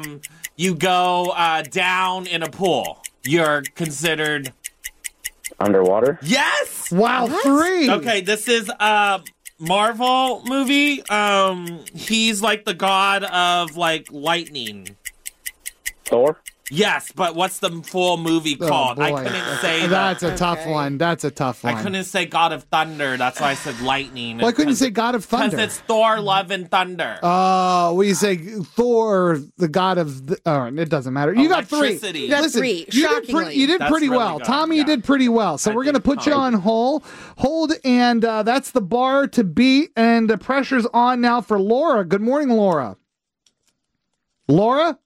down in a pool, you're considered Underwater. Yes. Wow, 3. Okay, this is a Marvel movie. He's like the god of like lightning. Thor. Yes, but what's the full movie called? I couldn't say That's that. a tough one. That's a tough one. I couldn't say God of Thunder. That's why I said lightning. Why couldn't you say God of Thunder? Because it's Thor, Love, and Thunder. Oh, well, you say Thor, the god of... it doesn't matter. You got 3. Electricity. You got Listen, 3. You did, Shockingly. you did That's pretty really well. good, Tommy, yeah. you did pretty well. So we're going to put you on hold, and that's the bar to beat, and the pressure's on now for Laura. Good morning, Laura. Laura?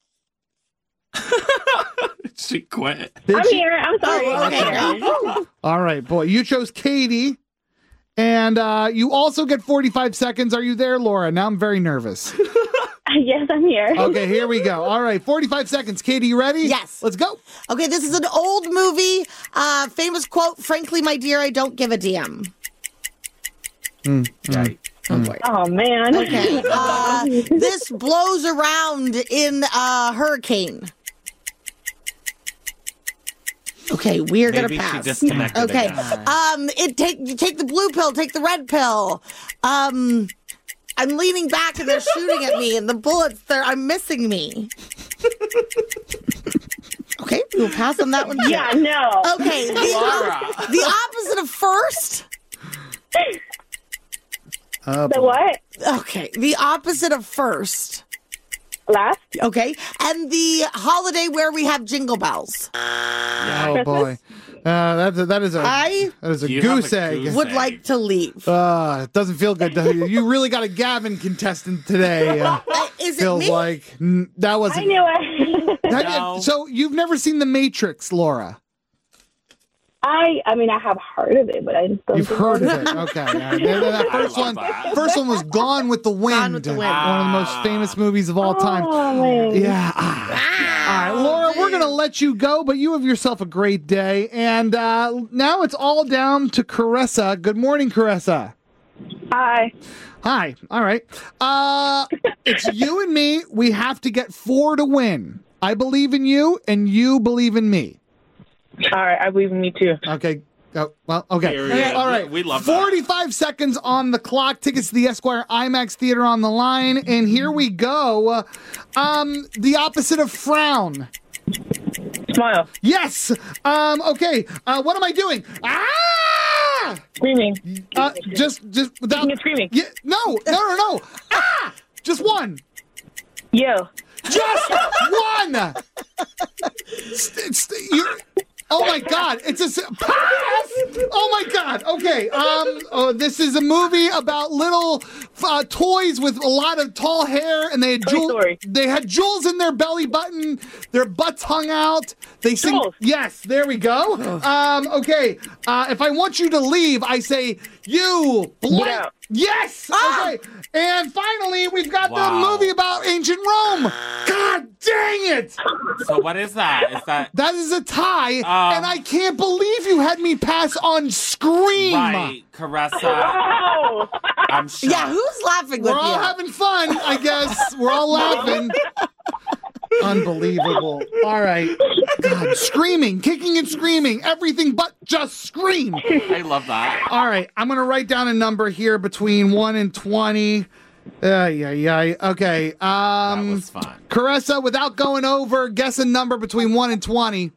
She quit. I'm here. I'm sorry. Okay. All right, boy. You chose Katie, and you also get 45 seconds. Are you there, Laura? Now I'm very nervous. Yes, I'm here. Okay, here we go. All right, 45 seconds. Katie, you ready? Yes. Let's go. Okay, this is an old movie. Famous quote, frankly, my dear, I don't give a damn. Right. Oh, boy. Oh, man. Okay. This blows around in a hurricane. Okay, we're going to Maybe pass. she disconnected Okay. again. You take the blue pill, take the red pill. I'm leaning back and they're shooting at me and the bullets, I'm missing me. Okay, we'll pass on that one too. Yeah, no. Okay, the opposite of first. The what? Okay, the opposite of first. Last? Okay, and the holiday where we have jingle bells. Oh, boy. That is a You goose have a egg. goose Would like to leave. It doesn't feel good. You really got a Gavin contestant today. Is it Feels me? like that was. I knew it. No. So you've never seen The Matrix, Laura? I mean, I have heard of it, but I just don't You've think heard of I've- it, okay? That first love one, that. first one was Gone with the Wind. Gone with the Wind. One of the most famous movies of all time. Oh, man. Yeah. All right, Laura, we're going to let you go, but you have yourself a great day. And now it's all down to Caressa. Good morning, Caressa. Hi. Hi. All right. It's you and me. We have to get 4 to win. I believe in you, and you believe in me. All right, I believe in me too. Okay. Oh, well, okay. Period. All right. We love that. 45 seconds on the clock. Tickets to the Esquire IMAX Theater on the line. And here we go. The opposite of frown. Smile. Yes. Okay. What am I doing? Ah! Screaming. Just without Kicking and screaming. Yeah, no. Ah! Just one. Yo. Just one. Oh my God! It's a pass. Oh my God! Okay. This is a movie about little toys with a lot of tall hair, and they had jewels in their belly button. Their butts hung out. They sing. Jewels. Yes, there we go. Okay. If I want you to leave, I say you. Yeah. Yes. Okay. And finally, we've got the Wow. movie about ancient Rome. God dang it! So what is that? Is that That is a tie, and I can't believe you had me pass on Scream. right, Caressa? Oh. I'm shocked. Yeah, who's laughing with We're all you? having fun, I guess. We're all laughing. Unbelievable. All right. God, screaming, kicking and screaming, everything but just scream. I love that. All right, I'm going to write down a number here between 1 and 20. Okay. That was fun. Caressa, without going over, guess a number between 1 and 20.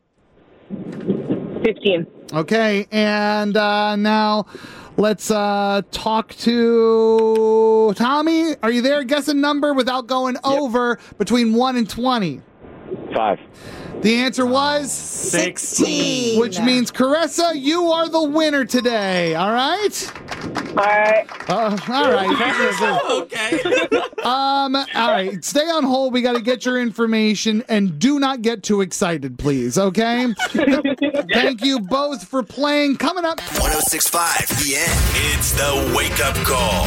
15. Okay, and now let's talk to Tommy. Are you there? Guess a number without going over between 1 and 20. 5. The answer was 16. which means Caressa, you are the winner today. All right? All right. All right. Okay. All right. Stay on hold. We got to get your information, and do not get too excited, please. Okay. Thank you both for playing. Coming up, 106.5 The End. It's the Wake Up Call.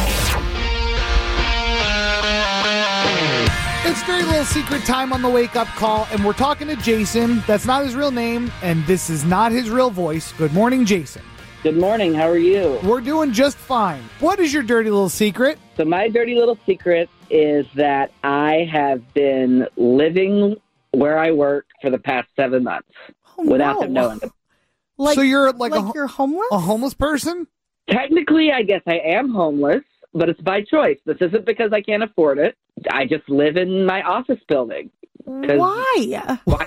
it's Dirty Little Secret time on the Wake Up Call, and we're talking to Jason. That's not his real name, and this is not his real voice. Good morning, Jason. Good morning. How are you? We're doing just fine. What is your dirty little secret? So my dirty little secret is that I have been living where I work for the past 7 months without them knowing it. So you're like you're homeless? A homeless person? Technically, I guess I am homeless, but it's by choice. This isn't because I can't afford it. I just live in my office building. Why? Why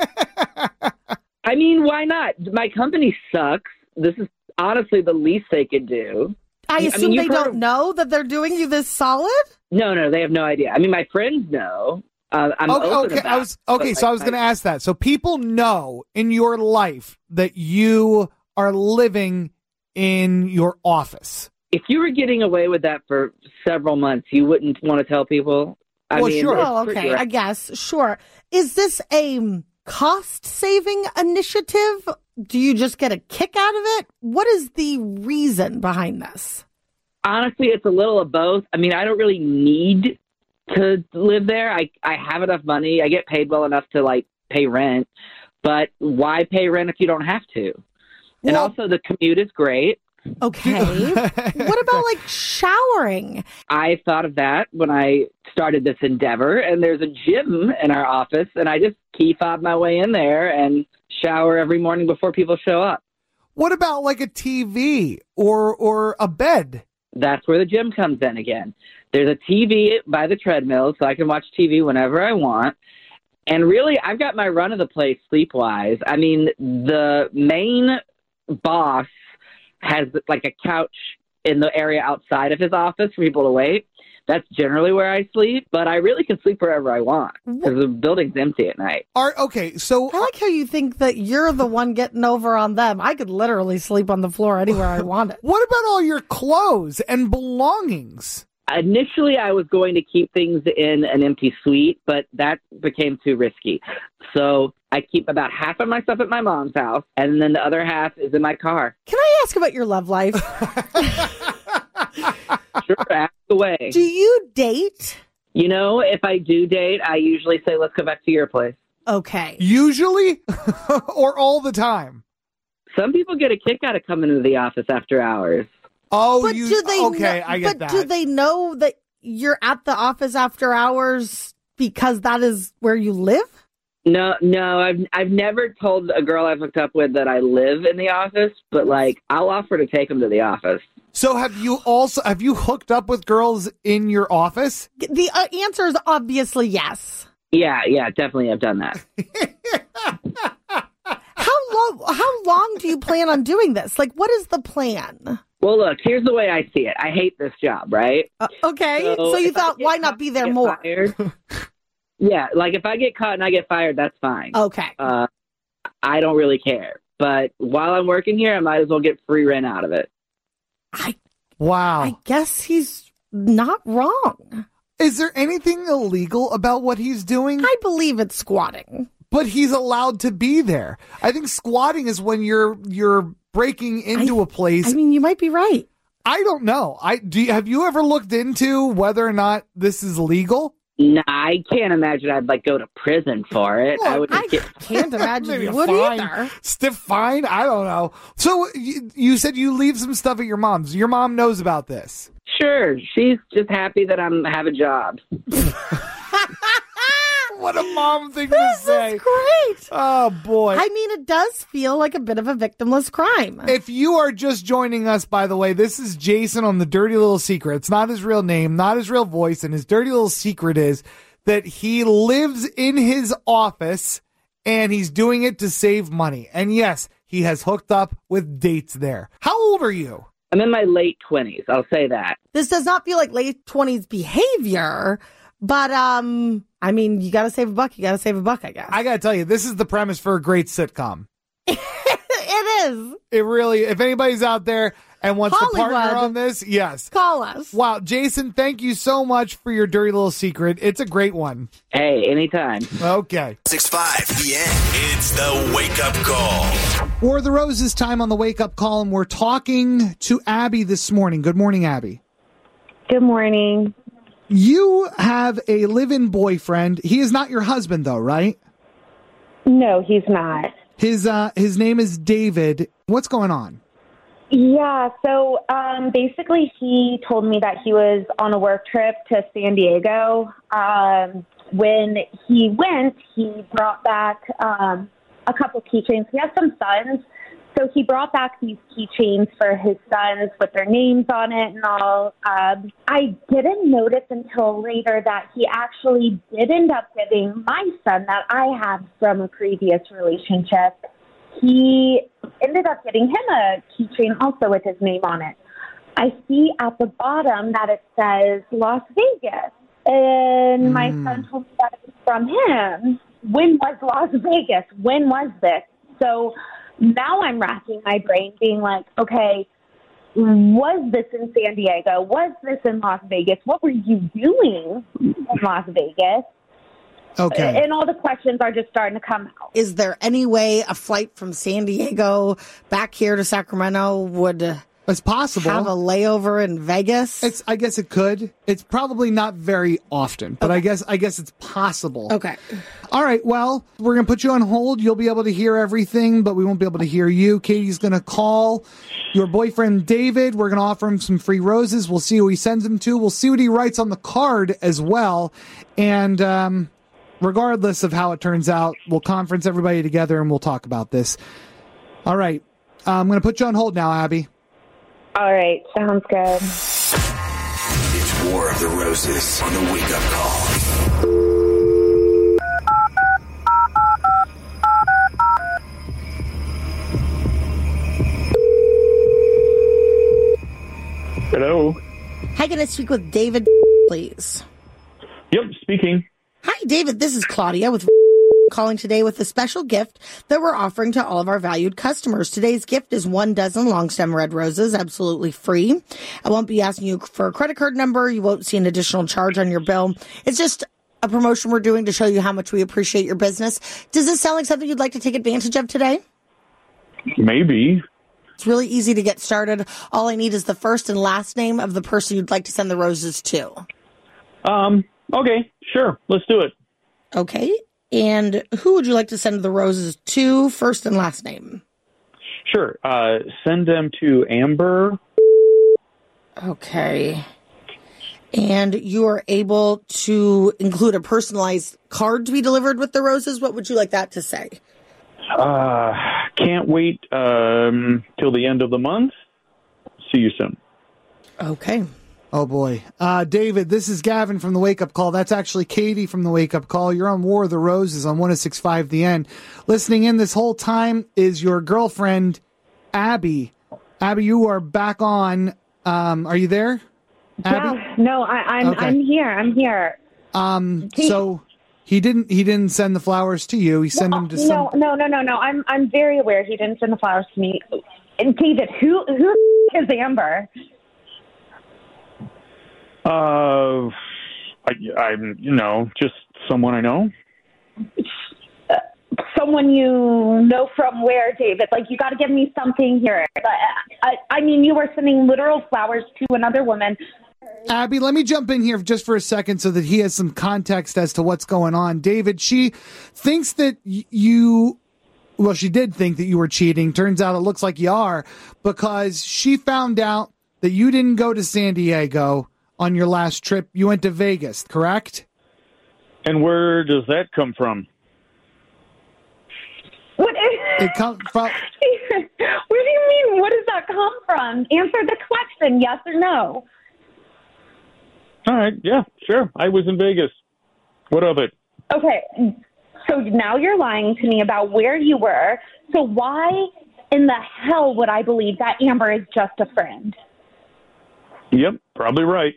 not? I mean, why not? My company sucks. This is honestly the least they could do. I assume they don't know that they're doing you this solid? No, they have no idea. I mean, my friends know. I'm open about it, so I was going to ask that. So people know in your life that you are living in your office. If you were getting away with that for several months, you wouldn't want to tell people. I mean, sure. Oh, okay. I guess. Sure. Is this a cost-saving initiative? Do you just get a kick out of it? What is the reason behind this? Honestly, it's a little of both. I mean, I don't really need to live there. I have enough money. I get paid well enough to, like, pay rent. But why pay rent if you don't have to? And also, the commute is great. Okay. What about, like, showering? I thought of that when I started this endeavor. And there's a gym in our office, and I just key fob my way in there and shower every morning before people show up. What about like a TV or a bed? That's where the gym comes in again. There's a TV by the treadmill, so I can watch TV whenever I want. And really, I've got my run of the place sleep-wise. I mean, the main boss has like a couch in the area outside of his office for people to wait. That's generally where I sleep, but I really can sleep wherever I want because the building's empty at night. So I like how you think that you're the one getting over on them. I could literally sleep on the floor anywhere I wanted. What about all your clothes and belongings? Initially, I was going to keep things in an empty suite, but that became too risky. So I keep about half of my stuff at my mom's house, and then the other half is in my car. Can I ask about your love life? Sure, ask away. Do you date? You know, if I do date, I usually say, let's go back to your place. Okay. Usually? Or all the time? Some people get a kick out of coming into the office after hours. Oh, but do they I get that. Do they know that you're at the office after hours because that is where you live? No, I've never told a girl I've hooked up with that I live in the office, but like I'll offer to take them to the office. So have you hooked up with girls in your office? The answer is obviously yes. Yeah, definitely I've done that. How long do you plan on doing this? Like, what is the plan? Well, look, here's the way I see it. I hate this job, right? Okay, so you thought, why not be there more? Yeah, like if I get caught and I get fired, that's fine. Okay. I don't really care. But while I'm working here, I might as well get free rent out of it. Wow. I guess he's not wrong. Is there anything illegal about what he's doing? I believe it's squatting. But he's allowed to be there. I think squatting is when you're breaking into a place. I mean, you might be right. I don't know. Have you ever looked into whether or not this is legal? No, I can't imagine I'd like go to prison for it. Well, I can't imagine you would either. Stiff fine? I don't know. So you said you leave some stuff at your mom's. Your mom knows about this. Sure. She's just happy that I have a job. What a mom thing to say. This is great. Oh, boy. I mean, it does feel like a bit of a victimless crime. If you are just joining us, by the way, this is Jason on the Dirty Little Secret. It's not his real name, not his real voice, and his dirty little secret is that he lives in his office and he's doing it to save money. And yes, he has hooked up with dates there. How old are you? I'm in my late 20s. I'll say that. This does not feel like late 20s behavior, but I mean, you got to save a buck. You got to save a buck, I guess. I got to tell you, this is the premise for a great sitcom. It It is. It really, if anybody's out there and wants to partner Hollywood. on this, yes. Call us. Wow, Jason, thank you so much for your dirty little secret. It's a great one. Hey, anytime. Okay. 6-5, the end. It's the Wake Up Call. War of the Roses time on the Wake Up Call, and we're talking to Abby this morning. Good morning, Abby. Good morning. You have a live-in boyfriend. He is not your husband, though, right? No, he's not. His name is David. What's going on? Yeah, so basically he told me that he was on a work trip to San Diego. When he went, he brought back a couple keychains. He has some sons, so he brought back these keychains for his sons with their names on it and all. I didn't notice until later that he actually did end up giving my son that I had from a previous relationship. He ended up getting him a keychain also with his name on it. I see at the bottom that it says Las Vegas. And my son told me that it was from him. When was Las Vegas? When was this? So now I'm racking my brain being like, okay, was this in San Diego? Was this in Las Vegas? What were you doing in Las Vegas? Okay. And all the questions are just starting to come out. Is there any way a flight from San Diego back here to Sacramento would It's possible. have a layover in Vegas? I guess it could. It's probably not very often, but Okay. I guess it's possible. Okay. All right. Well, we're going to put you on hold. You'll be able to hear everything, but we won't be able to hear you. Katie's going to call your boyfriend, David. We're going to offer him some free roses. We'll see who he sends them to. We'll see what he writes on the card as well. And, regardless of how it turns out, we'll conference everybody together and we'll talk about this. All right. I'm going to put you on hold now, Abby. All right, sounds good. It's War of the Roses on the Wake Up Call. Hello. Hi, can I speak with David, please? Yep, speaking. Hi, David. This is Claudia with calling today with a special gift that we're offering to all of our valued customers. Today's gift is 1 dozen long stem red roses, absolutely free. I won't be asking you for a credit card number. You won't see an additional charge on your bill. It's just a promotion we're doing to show you how much we appreciate your business. Does this sound like something you'd like to take advantage of today? Maybe. It's really easy to get started. All I need is the first and last name of the person you'd like to send the roses to. Okay, sure. Let's do it. Okay. And who would you like to send the roses to, first and last name? Sure. Send them to Amber. Okay. And you are able to include a personalized card to be delivered with the roses. What would you like that to say? Can't wait till the end of the month. See you soon. Okay. Oh, boy. David, this is Gavin from the Wake Up Call. That's actually Katie from the Wake Up Call. You're on War of the Roses on 106.5 The End. Listening in this whole time is your girlfriend, Abby. Abby, you are back on. Are you there, Abby? Yeah, no, I'm Okay. I'm here. I'm here. So he didn't send the flowers to you. He sent them to some. No. I'm very aware he didn't send the flowers to me. And David, who is Amber? I'm just someone I know. Someone you know from where, David? Like, you got to give me something here. I mean, you were sending literal flowers to another woman. Abby, let me jump in here just for a second so that he has some context as to what's going on. David, she thinks that she did think that you were cheating. Turns out it looks like you are, because she found out that you didn't go to San Diego on your last trip. You went to Vegas, correct? And where does that come from? It comes from. Where do you mean? What does that come from? Answer the question, yes or no. All right, yeah, sure. I was in Vegas. What of it? Okay, so now you're lying to me about where you were. So why in the hell would I believe that Amber is just a friend? Yep, probably right.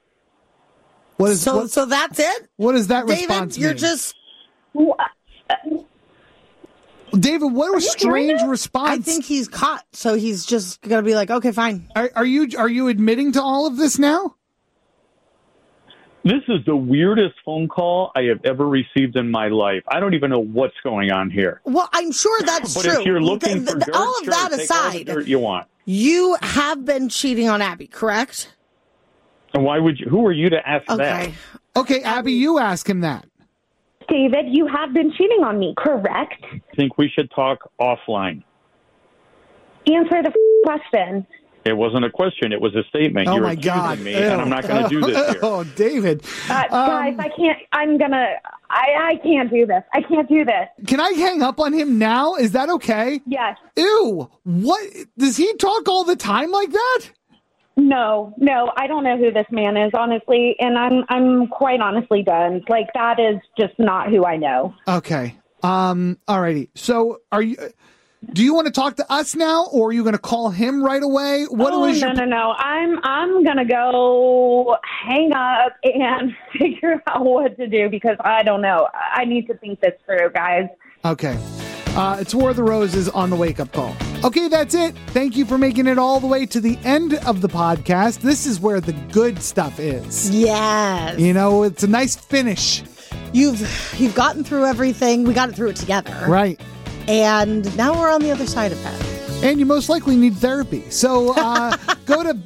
So that's it? What does that David, response you're mean? just... David, what a strange response. I think he's caught, so he's just going to be like, okay, fine. Are you admitting to all of this now? This is the weirdest phone call I have ever received in my life. I don't even know what's going on here. Well, I'm sure that's but true. If you're looking for dirt, all of that take aside, all the dirt you want. You have been cheating on Abby, correct? And why would you? Who are you to ask that? Okay, Abby, you ask him that. David, you have been cheating on me, correct? I think we should talk offline. Answer the question. It wasn't a question. It was a statement. Oh, You're my accusing God. me, and I'm not going to do this here. Oh, David. Guys, I can't. I can't do this. I can't do this. Can I hang up on him now? Is that okay? Yes. Ew. What? Does he talk all the time like that? No, I don't know who this man is, honestly, and I'm quite honestly done. Like, that is just not who I know. Okay. Alrighty. So, do you want to talk to us now, or are you going to call him right away? No. I'm gonna go hang up and figure out what to do because I don't know. I need to think this through, guys. Okay. It's War of the Roses on the Wake Up Call. Okay, that's it. Thank you for making it all the way to the end of the podcast. This is where the good stuff is. Yes. You know, it's a nice finish. You've gotten through everything. We got it through it together. Right. And now we're on the other side of that. And you most likely need therapy. So go to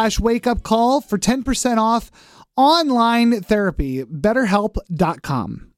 betterhelp.com/wakeupcall for 10% off online therapy. betterhelp.com.